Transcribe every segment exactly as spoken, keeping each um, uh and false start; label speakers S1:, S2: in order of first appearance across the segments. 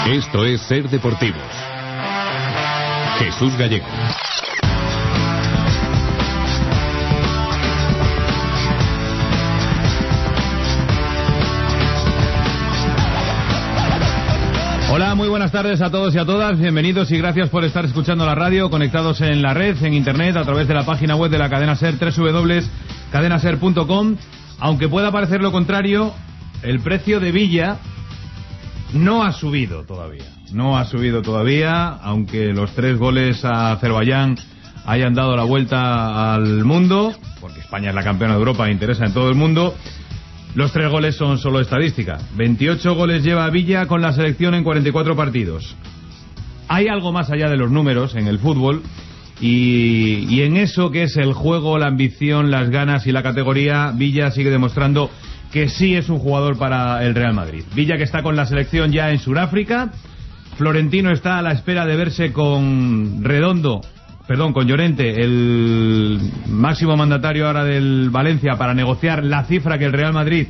S1: Esto es Ser Deportivos. Jesús Gallego.
S2: Hola, muy buenas tardes a todos y a todas. Bienvenidos y gracias por estar escuchando la radio, conectados en la red, en internet, a través de la página web de la cadena SER, doble u doble u doble u punto cadena ser punto com. Aunque pueda parecer lo contrario, el precio de Villa no ha subido todavía. No ha subido todavía, aunque los tres goles a Azerbaiyán hayan dado la vuelta al mundo, porque España es la campeona de Europa e interesa en todo el mundo. Los tres goles son solo estadística. veintiocho goles lleva Villa con la selección en cuarenta y cuatro partidos. Hay algo más allá de los números en el fútbol, y, y en eso que es el juego, la ambición, las ganas y la categoría, Villa sigue demostrando que sí es un jugador para el Real Madrid. Villa, que está con la selección ya en Sudáfrica. Florentino está a la espera de verse con Redondo, perdón, con Llorente, el máximo mandatario ahora del Valencia, para negociar la cifra que el Real Madrid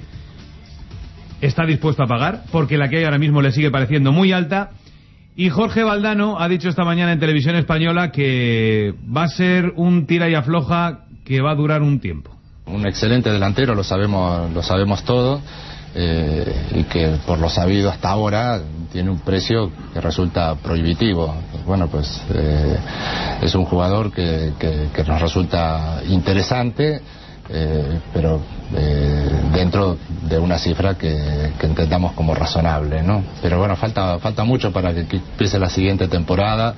S2: está dispuesto a pagar, porque la que hay ahora mismo le sigue pareciendo muy alta. Y Jorge Valdano ha dicho esta mañana en Televisión Española que va a ser un tira y afloja que va a durar un tiempo.
S3: Un excelente delantero, lo sabemos, lo sabemos todo, eh, y que por lo sabido hasta ahora tiene un precio que resulta prohibitivo. Bueno, pues eh, es un jugador que, que, que nos resulta interesante, eh, pero eh, dentro de una cifra que, que entendamos como razonable, ¿no? Pero bueno, falta falta mucho para que empiece la siguiente temporada,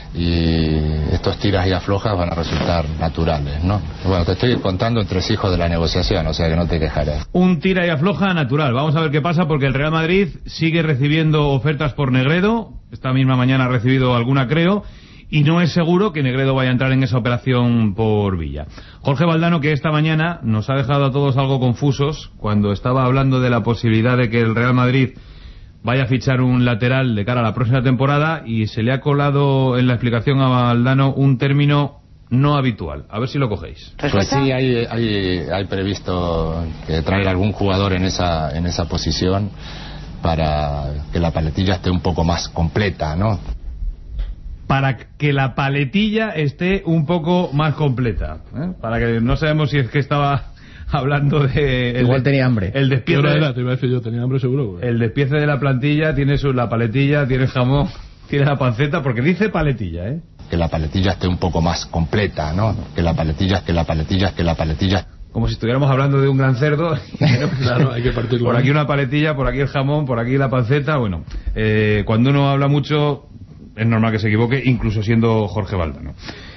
S3: y estos tiras y aflojas van a resultar naturales, ¿no? Bueno, te estoy contando entre hijos de la negociación, o sea que no te quejarás.
S2: Un tira y afloja natural. Vamos a ver qué pasa, porque el Real Madrid sigue recibiendo ofertas por Negredo. Esta misma mañana ha recibido alguna, creo, y no es seguro que Negredo vaya a entrar en esa operación por Villa. Jorge Valdano, que esta mañana nos ha dejado a todos algo confusos cuando estaba hablando de la posibilidad de que el Real Madrid vaya a fichar un lateral de cara a la próxima temporada, y se le ha colado en la explicación a Valdano un término no habitual. A ver si lo cogéis.
S3: Pues sí, hay, hay, hay previsto que traer algún jugador en esa, en esa posición para que la paletilla esté un poco más completa, ¿no?
S2: Para que la paletilla esté un poco más completa, ¿eh? Para que no sabemos si es que estaba hablando de... El
S4: Igual
S2: de,
S4: tenía hambre.
S2: El despiece,
S5: ¿Qué hora era? Te iba a decir yo, tenía hambre seguro, güey.
S2: El despiece de la plantilla, tiene su, la paletilla, tiene jamón, tiene la panceta, porque dice paletilla, ¿eh?
S3: Que la paletilla esté un poco más completa, ¿no? Que la paletilla, que la paletilla, que la paletilla...
S2: Como si estuviéramos hablando de un gran cerdo.
S5: Claro, hay que partirlo.
S2: Por aquí una paletilla, por aquí el jamón, por aquí la panceta. Bueno, eh, cuando uno habla mucho es normal que se equivoque, incluso siendo Jorge Valdano.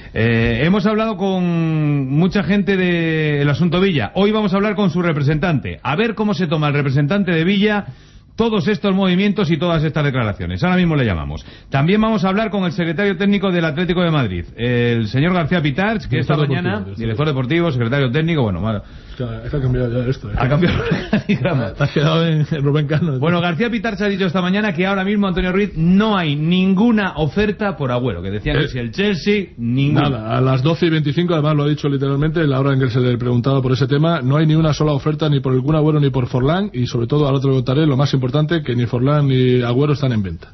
S2: Eh, hemos hablado con mucha gente del asunto Villa. Hoy vamos a hablar con su representante, a ver cómo se toma el representante de Villa todos estos movimientos y todas estas declaraciones. Ahora mismo le llamamos. También vamos a hablar con el secretario técnico del Atlético de Madrid, el señor García Pitarch, que esta mañana, director deportivo, secretario técnico, bueno, bueno,
S5: es que ha cambiado ya esto, ¿eh?
S2: Ha cambiado el
S5: Te has quedado en Rubén Cano.
S2: Bueno, García Pitarch ha dicho esta mañana que ahora mismo, Antonio Ruiz, no hay ninguna oferta por Agüero, que decían eh, que si el Chelsea, ninguna.
S5: Nada, a las doce y veinticinco, además lo ha dicho literalmente, la hora en que se le preguntaba por ese tema, no hay ni una sola oferta ni por el Kun Agüero ni por Forlán, y sobre todo, ahora te lo contaré, lo más importante, que ni Forlán ni Agüero están en venta.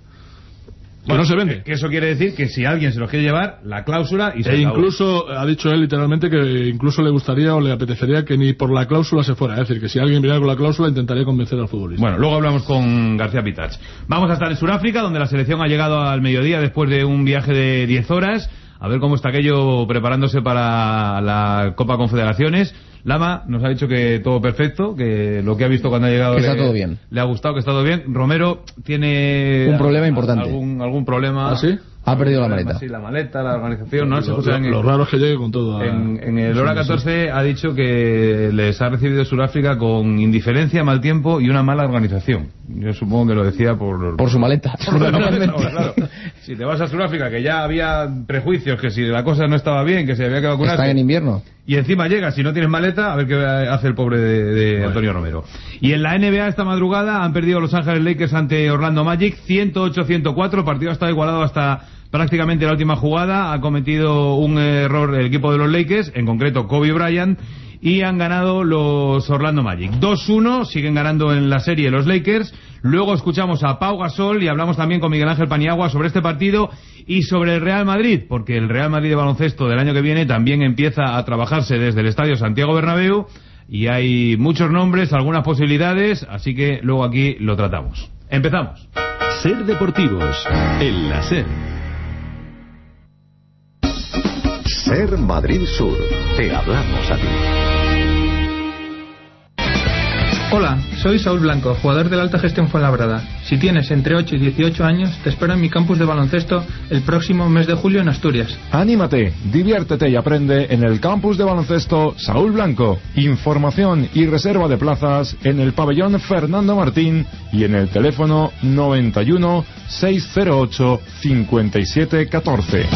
S5: Que bueno, no se vende.
S2: Que eso quiere decir que si alguien se los quiere llevar, la cláusula y se
S5: E
S2: acabó.
S5: incluso, ha dicho él literalmente que incluso le gustaría o le apetecería que ni por la cláusula se fuera. Es decir, que si alguien viniera con la cláusula, intentaría convencer al futbolista.
S2: Bueno, luego hablamos con García Pitarch. Vamos a estar en Sudáfrica, donde la selección ha llegado al mediodía después de un viaje de diez horas. A ver cómo está aquello preparándose para la Copa Confederaciones. Lama nos ha dicho que todo perfecto, que lo que ha visto cuando ha llegado
S4: que
S2: le,
S4: está todo bien.
S2: Le ha gustado, que está todo bien. Romero tiene
S4: un problema importante.
S2: Algún, algún problema.
S5: ¿Ah, sí?
S4: Ha perdido la maleta.
S2: Sí, la maleta, la organización, no, no se
S5: lo,
S2: escucha
S5: lo,
S2: en
S5: lo raro es que llegue con todo. A...
S2: En, en el hora catorce ha dicho que les ha recibido Sudáfrica con indiferencia, mal tiempo y una mala organización. Yo supongo que lo decía por...
S4: Por su maleta.
S2: Por la maleta, claro. Si te vas a Sudáfrica, que ya había prejuicios, que si la cosa no estaba bien, que se había que vacunar...
S4: Está en invierno.
S2: Y encima llegas, si no tienes maleta, a ver qué hace el pobre de, de bueno. Antonio Romero. Y en la N B A esta madrugada han perdido Los Ángeles Lakers ante Orlando Magic, ciento ocho a ciento cuatro, el partido ha estado igualado hasta prácticamente la última jugada. Ha cometido un error el equipo de los Lakers, en concreto Kobe Bryant, y han ganado los Orlando Magic. dos uno, siguen ganando en la serie los Lakers. Luego escuchamos a Pau Gasol y hablamos también con Miguel Ángel Paniagua sobre este partido y sobre el Real Madrid, porque el Real Madrid de baloncesto del año que viene también empieza a trabajarse desde el Estadio Santiago Bernabéu y hay muchos nombres, algunas posibilidades, así que luego aquí lo tratamos. Empezamos.
S1: Ser Deportivos, en la SER.
S4: SER Madrid Sur, te hablamos a ti.
S6: Hola, soy Saúl Blanco, jugador de la Alta Gestión Fuenlabrada. Si tienes entre ocho y dieciocho años, te espero en mi campus de baloncesto el próximo mes de julio en Asturias.
S7: Anímate, diviértete y aprende en el campus de baloncesto Saúl Blanco. Información y reserva de plazas en el pabellón Fernando Martín y en el teléfono noventa y uno, seiscientos ocho, cincuenta y siete catorce.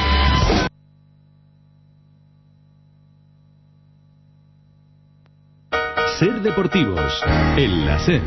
S1: Ser Deportivos, en la SER.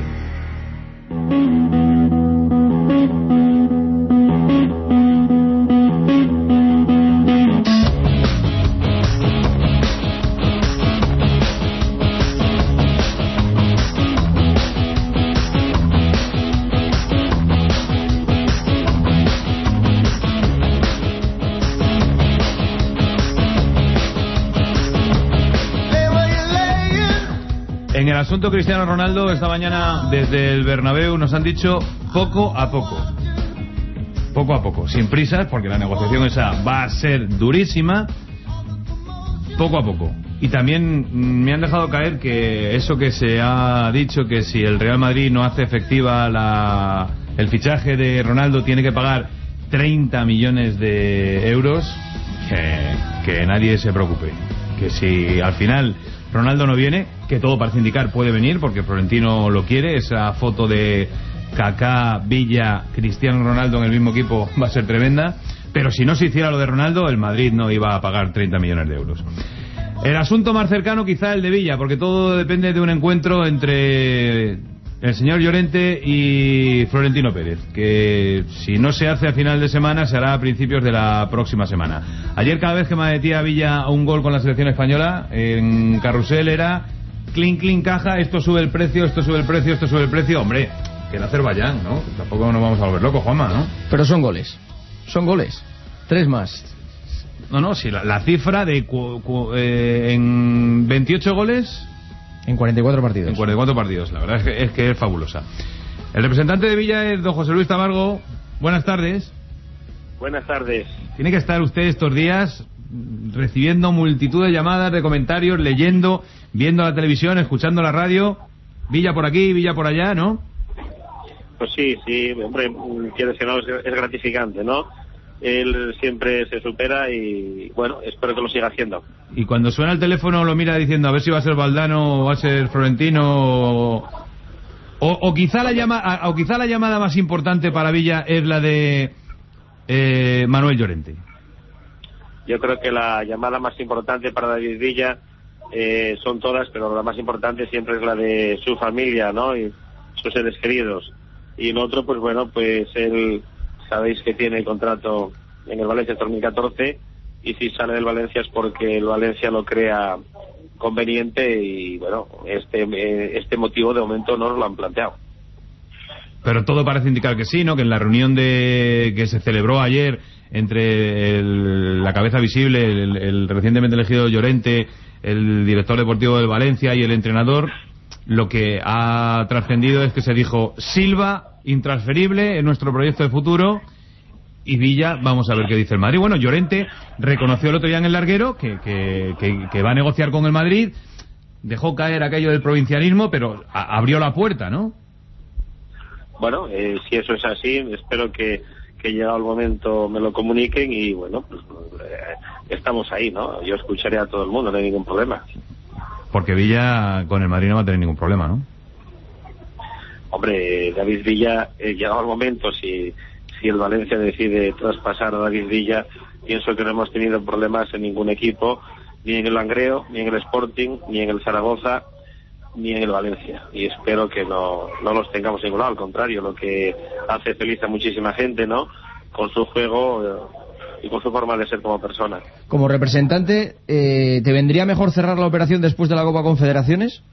S2: En el asunto Cristiano Ronaldo, esta mañana desde el Bernabéu nos han dicho poco a poco. Poco a poco, sin prisas, porque la negociación esa va a ser durísima. Poco a poco. Y también me han dejado caer que eso que se ha dicho, que si el Real Madrid no hace efectiva la, el fichaje de Ronaldo, tiene que pagar treinta millones de euros, que, que nadie se preocupe. Que si al final Ronaldo no viene, que todo parece indicar puede venir, porque Florentino lo quiere, esa foto de Kaká, Villa, Cristiano Ronaldo en el mismo equipo va a ser tremenda, pero si no se hiciera lo de Ronaldo, el Madrid no iba a pagar treinta millones de euros. El asunto más cercano quizá el de Villa, porque todo depende de un encuentro entre el señor Llorente y Florentino Pérez, que si no se hace a final de semana, se hará a principios de la próxima semana. Ayer, cada vez que me metía Villa un gol con la selección española, en Carrusel era clink, clink, caja, esto sube el precio, esto sube el precio, esto sube el precio. Hombre, que el Azerbaiyán, ¿no? Tampoco nos vamos a volver locos, Juanma, ¿no?
S8: Pero son goles, son goles, tres más.
S2: No, no, si la, la cifra de cu, cu, eh, en veintiocho goles...
S8: En cuarenta y cuatro partidos.
S2: En cuarenta y cuatro partidos, la verdad es que, es que es fabulosa. El representante de Villa es don José Luis Tamargo. Buenas tardes.
S9: Buenas tardes.
S2: Tiene que estar usted estos días recibiendo multitud de llamadas, de comentarios, leyendo, viendo la televisión, escuchando la radio. Villa por aquí, Villa por allá, ¿no?
S9: Pues sí, sí, hombre, quieres que no, es, es gratificante, ¿no? Él siempre se supera y, bueno, espero que lo siga haciendo.
S2: Y cuando suena el teléfono lo mira diciendo a ver si va a ser Valdano o va a ser Florentino o, o, o, quizá, la llama, o quizá la llamada más importante para Villa es la de eh, Manuel Llorente.
S9: Yo creo que la llamada más importante para David Villa eh, son todas, pero la más importante siempre es la de su familia, ¿no? Y sus seres queridos. Y el otro, pues bueno, pues él... Sabéis que tiene contrato en el Valencia hasta dos mil catorce y si sale del Valencia es porque el Valencia lo crea conveniente y bueno, este este motivo de momento no nos lo han planteado.
S2: Pero todo parece indicar que sí, ¿no? Que en la reunión de que se celebró ayer entre el, la cabeza visible, el, el recientemente elegido Llorente, el director deportivo del Valencia y el entrenador, lo que ha trascendido es que se dijo Silva intransferible en nuestro proyecto de futuro y Villa, vamos a ver qué dice el Madrid. Bueno, Llorente reconoció el otro día en el larguero que, que, que, que va a negociar con el Madrid, dejó caer aquello del provincialismo, pero a, abrió la puerta, ¿no?
S9: Bueno, eh, si eso es así, espero que, que llegado el momento me lo comuniquen y bueno, pues eh, estamos ahí, ¿no? Yo escucharé a todo el mundo, no hay ningún problema.
S2: Porque Villa con el Madrid no va a tener ningún problema, ¿no?
S9: Hombre, David Villa, eh, llegado el momento, si, si el Valencia decide traspasar a David Villa, pienso que no hemos tenido problemas en ningún equipo, ni en el Langreo, ni en el Sporting, ni en el Zaragoza, ni en el Valencia. Y espero que no, no los tengamos en ningún lado, al contrario, lo que hace feliz a muchísima gente, ¿no? Con su juego, y con su forma de ser como persona.
S8: Como representante, eh, ¿te vendría mejor cerrar la operación después de la Copa Confederaciones?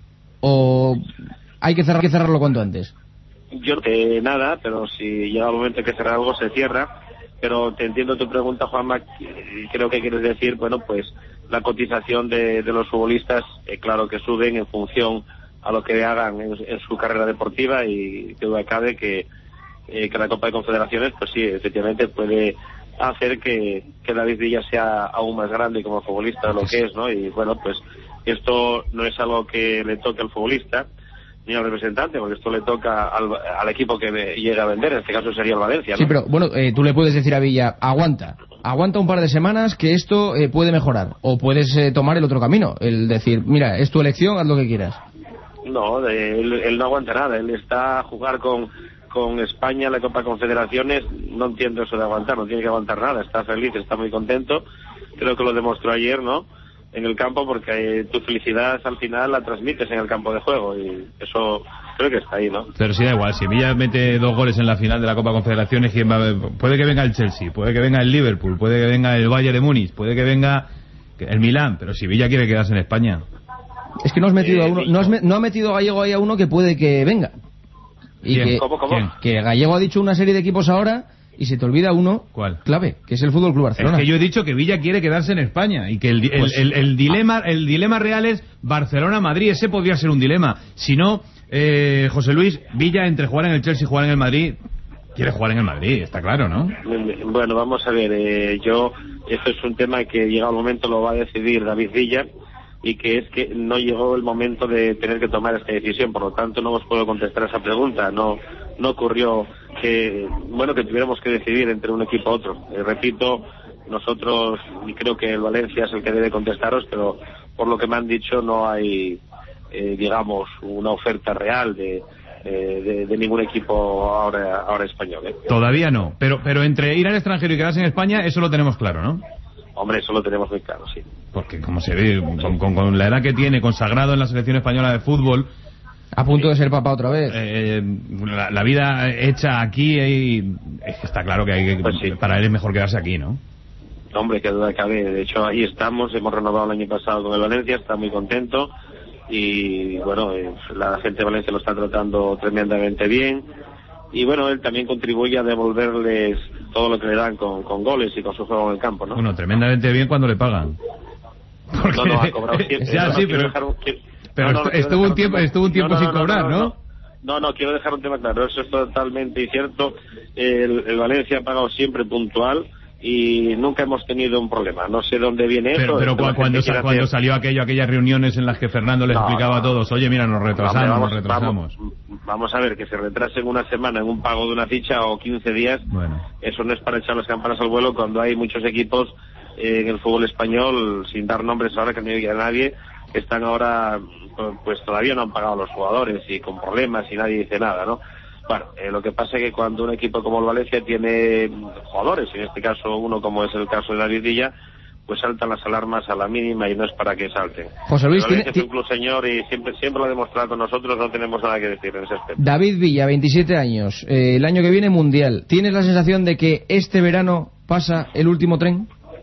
S8: ¿O hay que, cerrar, que cerrarlo cuanto antes?
S9: Yo no sé nada, pero si llega el momento de que cerrar algo, se cierra. Pero te entiendo tu pregunta, Juanma, creo que quieres decir, bueno, pues la cotización de, de los futbolistas, eh, claro que suben en función a lo que hagan en, en su carrera deportiva, y que duda cabe que, eh, que la Copa de Confederaciones, pues sí, efectivamente puede hacer que, que David Villa sea aún más grande como futbolista de lo que es, ¿no? Y bueno, pues esto no es algo que le toque al futbolista ni al representante, porque esto le toca al, al equipo que llega a vender, en este caso sería el Valencia, ¿no?
S8: Sí, pero bueno, eh, tú le puedes decir a Villa, aguanta, aguanta un par de semanas que esto eh, puede mejorar, o puedes eh, tomar el otro camino, el decir, mira, es tu elección, haz lo que quieras.
S9: No, él, él no aguanta nada, él está a jugar con, con España la Copa Confederaciones, no entiendo eso de aguantar, no tiene que aguantar nada, está feliz, está muy contento, creo que lo demostró ayer, ¿no?, en el campo, porque eh, tu felicidad al final la transmites en el campo de juego, y eso creo que está ahí, ¿no?
S2: Pero sí da igual, si Villa mete dos goles en la final de la Copa Confederaciones, ¿quién va a ver? Puede que venga el Chelsea, puede que venga el Liverpool, puede que venga el Bayern de Múnich, puede que venga el Milán, pero si Villa quiere quedarse en España.
S8: Es que no has metido a uno, no, has me, no ha metido Gallego ahí a uno que puede que venga. Y
S2: ¿Quién?
S8: que,
S9: ¿Cómo, cómo?
S8: ¿Quién? Que Gallego ha dicho una serie de equipos ahora y se te olvida uno.
S2: ¿Cuál?
S8: Clave, que es el Fútbol Club Barcelona.
S2: Es que yo he dicho que Villa quiere quedarse en España y que el, el,
S8: Pues,
S2: el, el dilema el dilema real es Barcelona-Madrid. Ese podría ser un dilema. Si no, eh, José Luis, Villa entre jugar en el Chelsea y jugar en el Madrid, quiere jugar en el Madrid, está claro, ¿no?
S9: Bueno, vamos a ver, eh, yo, esto es un tema que llegado el momento lo va a decidir David Villa, y que es que no llegó el momento de tener que tomar esta decisión, por lo tanto no os puedo contestar esa pregunta. No no ocurrió que, bueno, que tuviéramos que decidir entre un equipo a otro. Eh, repito, nosotros, y creo que el Valencia es el que debe contestaros, pero por lo que me han dicho no hay, eh, digamos, una oferta real de, eh, de, de ningún equipo ahora ahora español, ¿eh?
S2: Todavía no, pero pero entre ir al extranjero y quedarse en España, eso lo tenemos claro, ¿no?
S9: Hombre, eso lo tenemos muy claro, sí.
S2: Porque como se ve, con, con, con la edad que tiene, consagrado en la selección española de fútbol,
S8: a punto de ser papá otra vez.
S2: Eh, la, la vida hecha aquí, y, está claro que hay que, pues sí, para él es mejor quedarse aquí, ¿no?
S9: Hombre, que duda cabe. De hecho, ahí estamos, hemos renovado el año pasado con el Valencia, está muy contento, y bueno, eh, la gente de Valencia lo está tratando tremendamente bien, y bueno, él también contribuye a devolverles todo lo que le dan con, con goles y con su juego en el campo, ¿no?
S2: Bueno, tremendamente bien cuando le pagan. Porque...
S9: No, no, ha cobrado siempre.
S2: Ya,
S9: no,
S2: sí,
S9: no,
S2: pero...
S9: dejar un, quiero...
S2: pero
S9: no, no,
S2: estuvo, un tiempo, estuvo un tiempo
S9: no, no,
S2: sin
S9: no,
S2: cobrar,
S9: no,
S2: ¿no?
S9: No, no, no, quiero dejar un tema claro, eso es totalmente incierto. El, el Valencia ha pagado siempre puntual y nunca hemos tenido un problema. No sé dónde viene
S2: pero,
S9: eso.
S2: Pero cuando, cuando, sa cuando salió aquello, aquellas reuniones en las que Fernando les no, explicaba no, a todos, oye, mira, nos retrasamos, no, vamos, nos retrasamos.
S9: Vamos, vamos a ver, que se retrasen una semana en un pago de una ficha o quince días,
S2: bueno,
S9: eso no es para echar las campanas al vuelo cuando hay muchos equipos eh, en el fútbol español, sin dar nombres ahora que no diga nadie, que están ahora, pues todavía no han pagado a los jugadores y con problemas y nadie dice nada, ¿no? Bueno, eh, lo que pasa es que cuando un equipo como el Valencia tiene jugadores, en este caso uno como es el caso de David Villa, pues saltan las alarmas a la mínima y no es para que salten.
S8: José Luis,
S9: el Valencia es un club señor y siempre siempre lo ha demostrado con nosotros, no tenemos nada que decir en ese aspecto.
S8: David Villa, veintisiete años, eh, el año que viene Mundial. ¿Tienes la sensación de que este verano pasa el último tren?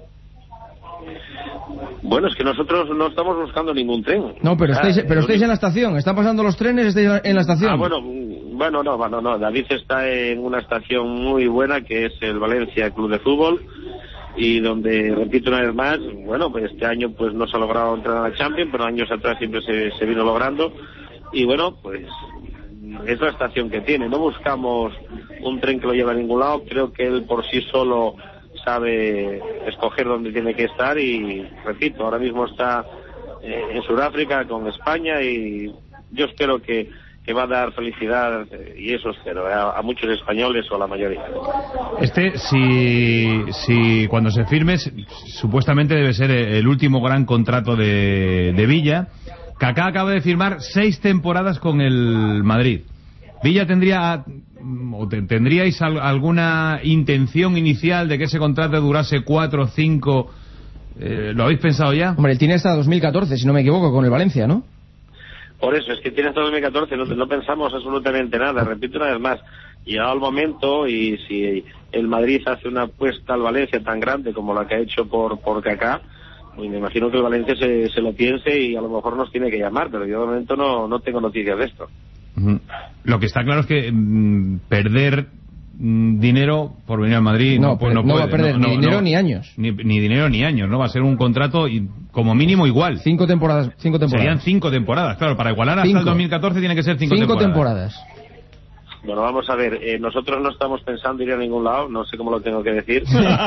S9: Bueno, es que nosotros no estamos buscando ningún tren.
S8: No, pero estáis, pero estáis en la estación. ¿Están pasando los trenes? ¿Estáis en la estación?
S9: Ah, bueno, bueno, no, bueno, no. David está en una estación muy buena que es el Valencia Club de Fútbol, y donde, repito una vez más, bueno, pues este año pues no se ha logrado entrar a la Champions, pero años atrás siempre se, se vino logrando, y bueno, pues es la estación que tiene. No buscamos un tren que lo lleve a ningún lado. Creo que él por sí solo sabe escoger dónde tiene que estar, y repito, ahora mismo está eh, en Sudáfrica con España, y yo espero que, que va a dar felicidad, eh, y eso espero, eh, a, a muchos españoles o a la mayoría.
S2: Este, si, si cuando se firme, supuestamente debe ser el último gran contrato de, de Villa. Kaká acaba de firmar seis temporadas con el Madrid. Villa tendría, o te, tendríais al, alguna intención inicial de que ese contrato durase cuatro o cinco, eh, ¿lo habéis pensado ya?
S8: Hombre, él tiene hasta dos mil catorce, si no me equivoco, con el Valencia, ¿no?
S9: Por eso, es que tiene hasta dos mil catorce, no, no pensamos absolutamente nada. Repito una vez más, llegado el momento, y si el Madrid hace una apuesta al Valencia tan grande como la que ha hecho por por Kaká, pues me imagino que el Valencia se, se lo piense y a lo mejor nos tiene que llamar, pero yo de momento no, no tengo noticias de esto.
S2: Uh-huh. Lo que está claro es que mmm, perder mmm, dinero por venir al Madrid
S8: no,
S2: no, pues,
S8: no,
S2: no
S8: no
S2: puede,
S8: va a perder
S2: no,
S8: ni
S2: no,
S8: dinero
S2: no,
S8: ni años.
S2: Ni, ni dinero ni años, ¿no? Va a ser un contrato y, como mínimo igual.
S8: Cinco temporadas, cinco temporadas.
S2: Serían cinco temporadas, claro, para igualar hasta
S8: cinco.
S2: el dos mil catorce tiene que ser cinco,
S8: cinco
S2: temporadas.
S8: temporadas.
S9: Bueno, vamos a ver, eh, nosotros no estamos pensando ir a ningún lado, no sé cómo lo tengo que decir.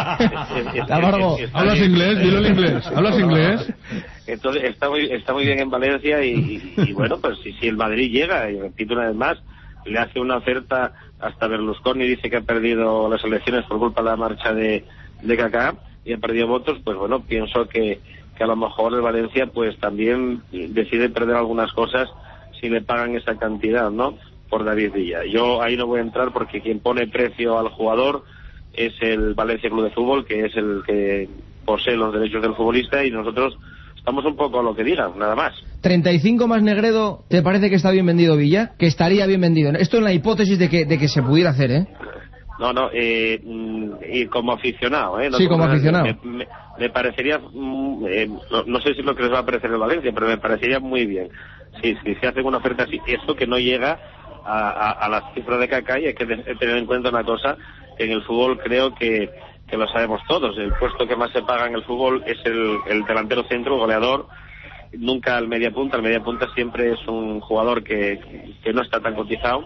S5: ¿Hablas inglés? Dilo en inglés. ¿Hablas inglés?
S9: Entonces, está muy, está muy bien en Valencia y, y, y bueno, pues si, si el Madrid llega, y repito una vez más, le hace una oferta, hasta Berlusconi dice que ha perdido las elecciones por culpa de la marcha de, de Kaká y ha perdido votos, pues bueno, pienso que, que a lo mejor el Valencia pues también decide perder algunas cosas si le pagan esa cantidad, ¿no?, por David Villa. Yo ahí no voy a entrar porque quien pone precio al jugador es el Valencia Club de Fútbol, que es el que posee los derechos del futbolista, y nosotros estamos un poco a lo que digan, nada más.
S8: treinta y cinco más Negredo, ¿te parece que está bien vendido Villa? Que estaría bien vendido. Esto en la hipótesis de que, de que se pudiera hacer, ¿eh?
S9: No, no, eh, y como aficionado, ¿eh? No
S8: sí, como
S9: como
S8: aficionado.
S9: Me, me, me parecería, eh, no, no sé si es lo que les va a parecer el Valencia, pero me parecería muy bien. Si, si se hace una oferta así, eso que no llega a, a, a las cifras de Kaká, y hay que tener en cuenta una cosa, que en el fútbol creo que, que lo sabemos todos, el puesto que más se paga en el fútbol es el, el delantero centro, el goleador, nunca el media punta. El media punta siempre es un jugador que, que no está tan cotizado,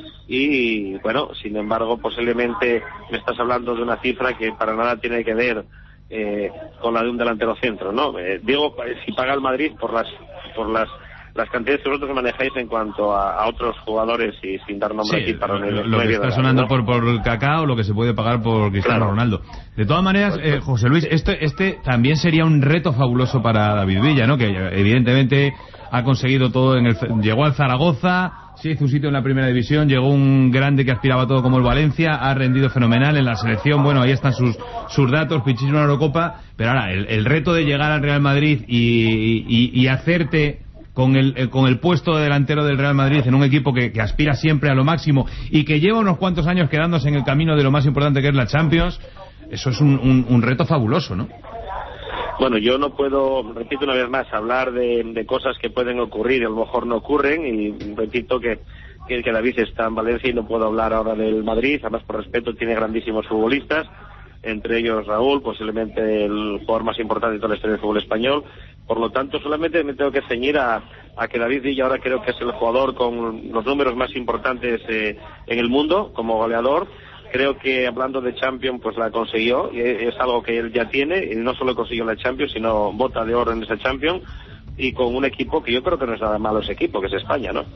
S9: y bueno, sin embargo, posiblemente me estás hablando de una cifra que para nada tiene que ver eh, con la de un delantero centro, ¿no? Eh, digo, si paga el Madrid por las por las las cantidades que vosotros manejáis en cuanto a, a otros jugadores, y sin dar nombre
S2: sí,
S9: aquí para
S2: lo, lo que está sonando, ¿no?, por, por Kaká, o lo que se puede pagar por Cristiano claro. Ronaldo. De todas maneras, pues, eh, José Luis, este, este también sería un reto fabuloso para David Villa, ¿no?, que evidentemente ha conseguido todo en el, llegó al Zaragoza, se hizo un sitio en la primera división, llegó un grande que aspiraba a todo como el Valencia, ha rendido fenomenal en la selección, bueno, ahí están sus sus datos, pichis una Eurocopa, pero ahora el, el reto de llegar al Real Madrid y, y, y hacerte con el, con el puesto de delantero del Real Madrid en un equipo que, que aspira siempre a lo máximo y que lleva unos cuantos años quedándose en el camino de lo más importante que es la Champions, eso es un, un, un reto fabuloso, ¿no?
S9: Bueno, yo no puedo, repito una vez más, hablar de, de cosas que pueden ocurrir y a lo mejor no ocurren, y repito que, que, que David está en Valencia y no puedo hablar ahora del Madrid, además por respeto tiene grandísimos futbolistas, entre ellos Raúl, posiblemente el jugador más importante de toda la historia del fútbol español. Por lo tanto, solamente me tengo que ceñir a, a que David Villa ahora creo que es el jugador con los números más importantes eh, en el mundo como goleador. Creo que hablando de Champions, pues la consiguió, y es algo que él ya tiene, y no solo consiguió la Champions, sino bota de oro en esa Champions, y con un equipo que yo creo que no es nada malo ese equipo, que es España, ¿no?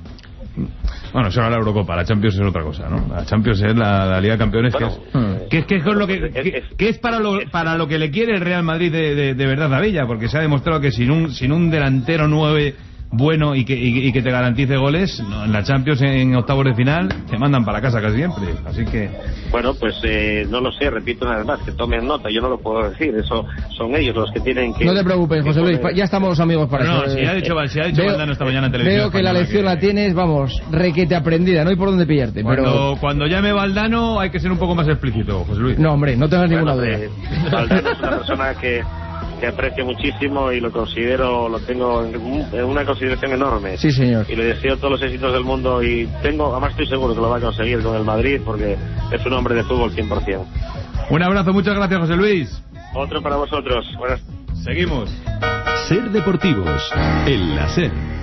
S2: Bueno, eso era la Eurocopa, la Champions es otra cosa, ¿no? La Champions es la, la Liga de Campeones, bueno, que, es, que, es, que es lo que, que, que es para lo para lo que le quiere el Real Madrid de, de, de verdad a Villa, porque se ha demostrado que sin un sin un delantero nueve bueno y que y, y que te garantice goles, no, en la Champions en octavos de final te mandan para casa casi siempre, así que
S9: bueno, pues eh, no lo sé, repito una vez más, que tomen nota, yo no lo puedo decir, eso son ellos los que tienen que...
S8: No te preocupes, José Luis, ya estamos los amigos para
S2: no,
S8: eso.
S2: No, si ha dicho, si ha dicho Valdano esta mañana en televisión.
S8: Veo que la lección que... la tienes, vamos, requete aprendida, no hay por dónde pillarte.
S2: Cuando,
S8: pero...
S2: cuando llame Valdano hay que ser un poco más explícito, José Luis.
S8: No, hombre, no tengas
S9: bueno,
S8: ninguna duda.
S9: Eh, Valdano es una persona que... que aprecio muchísimo y lo considero, lo tengo en una consideración enorme.
S8: Sí, señor.
S9: Y le deseo todos los éxitos del mundo, y tengo, además estoy seguro que lo va a conseguir con el Madrid, porque es un hombre de fútbol cien por cien.
S2: Un abrazo, muchas gracias, José Luis.
S9: Otro para vosotros. Buenas.
S2: Seguimos.
S1: Ser Deportivos, el láser.